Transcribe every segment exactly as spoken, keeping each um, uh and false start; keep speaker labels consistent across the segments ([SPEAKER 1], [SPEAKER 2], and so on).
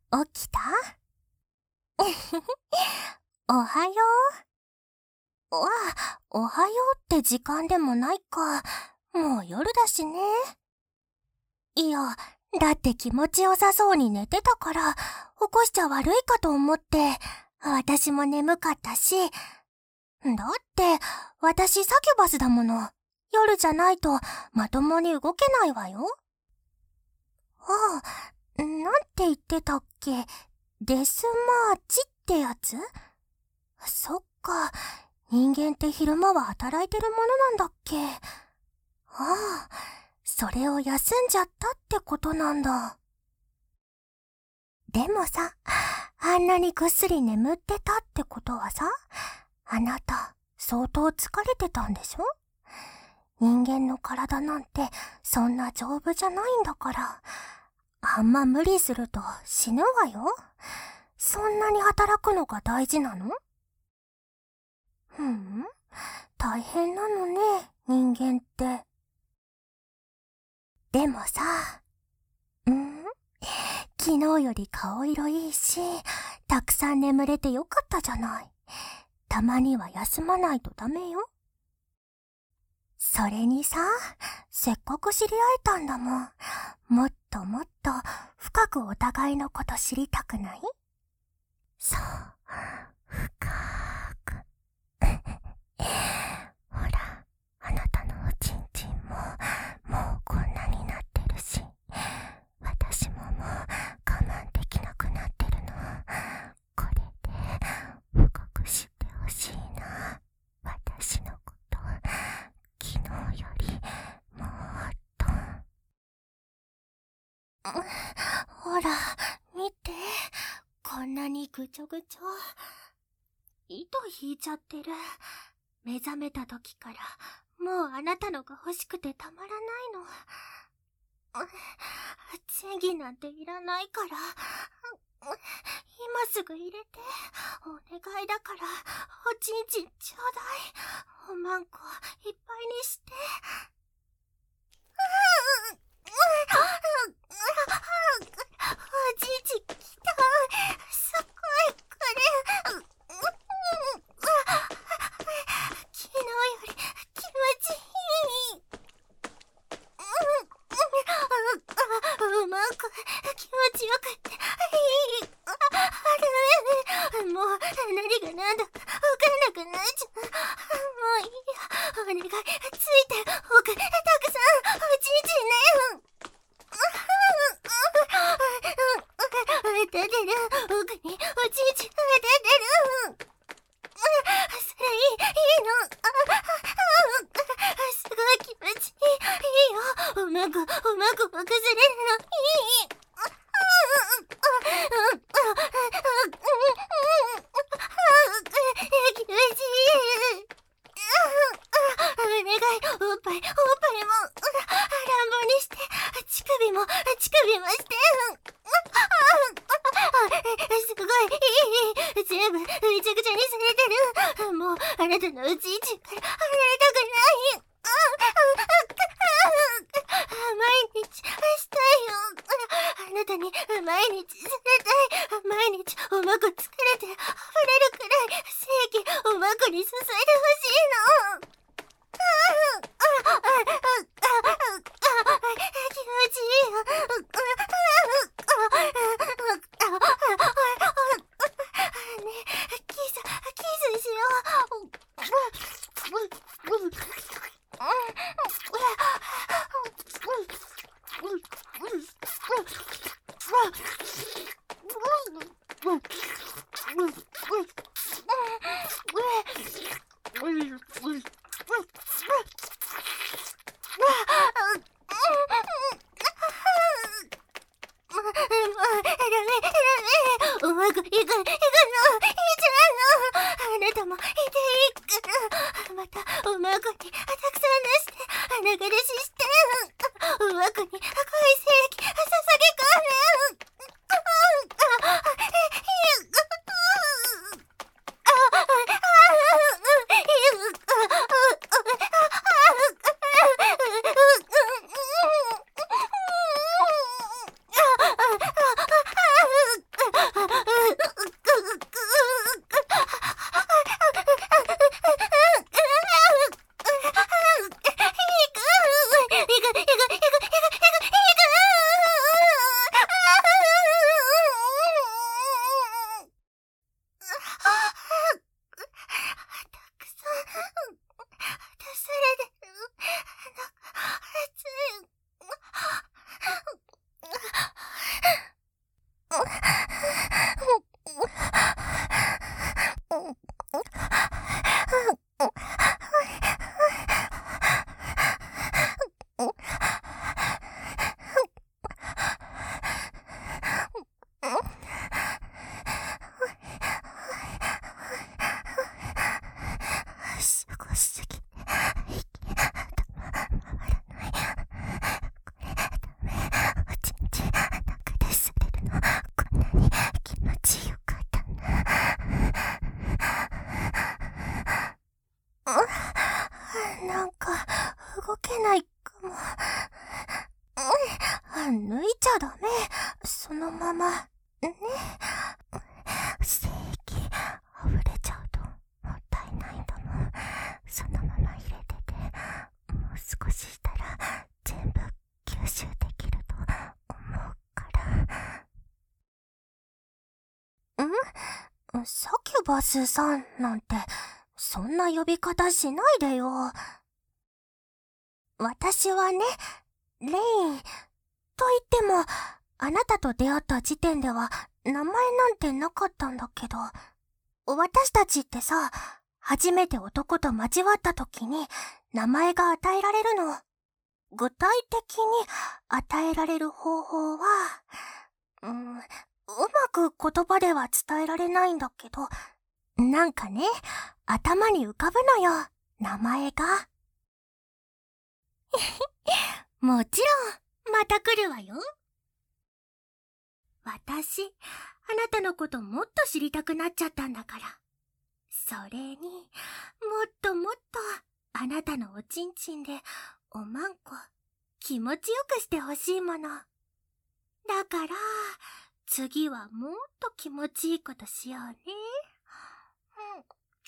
[SPEAKER 1] 起きた？おはよう。わあ、おはようって時間でもないか。もう夜だしね。いや、だって気持ちよさそうに寝てたから、起こしちゃ悪いかと思って、私も眠かったし。だって、私サキュバスだもの。夜じゃないとまともに動けないわよ。ああ、なんて言ってたっけ？デスマーチってやつ？そっか、人間って昼間は働いてるものなんだっけ？ああ、それを休んじゃったってことなんだ。でもさ、あんなにぐっすり眠ってたってことはさ、あなた相当疲れてたんでしょ？人間の体なんてそんな丈夫じゃないんだから、あんま無理すると死ぬわよ。そんなに働くのが大事なの？ふん、大変なのね、人間って。でもさ、ん？昨日より顔色いいし、たくさん眠れてよかったじゃない。たまには休まないとダメよ。それにさ、せっかく知り合えたんだもん。もっともっと深くお互いのこと知りたくない？そう、深く。ほら、あなたのおちんちんも、もうこんなになってるし、私ももう我慢できなくなってるの。これで、深く知ってほしいな。私のこと、昨日より、もっと。ほら、見て。こんなにぐちょぐちょ。糸引いちゃってる。目覚めた時からもうあなたのが欲しくてたまらないの。チェギなんていらないから、今すぐ入れて。お願いだから、おちんちんちょうだい。おまんこいっぱいにして。おちんちんきた。すごいこれ。昨日より気持ちいい。うまく気持ちよくっていい。あれもう何が何だか分からなくなっちゃう。もういいや。お願いついておく。たくさんおちんちんね。出てる。奥におちんちんが出てる。それいい、いいの。すごい気持ちいい。いいよ。うまく、うまく崩れるの。いい。気持ちいい。お願い、おっぱい、おっぱいも、乱暴にして、乳首も、乳首もして。すごい、いい。全部、ぐちゃぐちゃにされてる。もう、あなたのうちんちんから離れたくない。毎日、したいよ。あなたに、毎日されたい。毎日、おまこ疲れて、溢れるくらい、精液、おまこに注いでほしいの。気持ちいいよ。ねえ、キス、キスしよう。うまくいく、いくの、いいじゃんの。あなたもいていいから。また、うまくに、たくさん出して、穴が出しして。うまくに、赤い精液、注ぎ込む。 そのまま、ね。精液、溢れちゃうともったいないんだもん。そのまま入れてて、もう少ししたら全部吸収できると思うから。ん？サキュバスさんなんて、そんな呼び方しないでよ。私はね、レイン。と言っても、あなたと出会った時点では名前なんてなかったんだけど、私たちってさ、初めて男と交わった時に名前が与えられるの。具体的に与えられる方法は、うん、うまく言葉では伝えられないんだけど、なんかね、頭に浮かぶのよ、名前が。もちろん、また来るわよ。私、あなたのこともっと知りたくなっちゃったんだから。それに、もっともっと、あなたのおちんちんで、おまんこ、気持ちよくしてほしいもの。だから、次はもっと気持ちいいことしようね。うん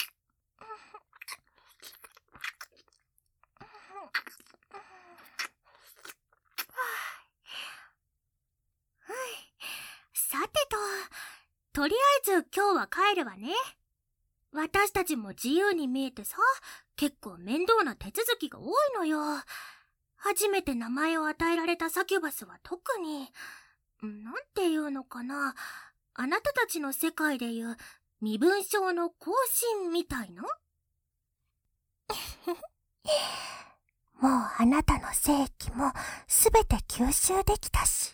[SPEAKER 1] さてと、とりあえず今日は帰るわね。私たちも自由に見えてさ、結構面倒な手続きが多いのよ。初めて名前を与えられたサキュバスは特に、なんていうのかな、あなたたちの世界でいう身分証の更新みたいな。もうあなたの精液もすべて吸収できたし、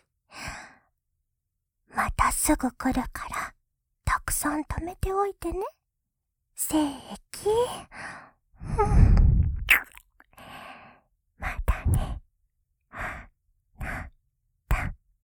[SPEAKER 1] またすぐ来るから、たくさん貯めておいてね。精液、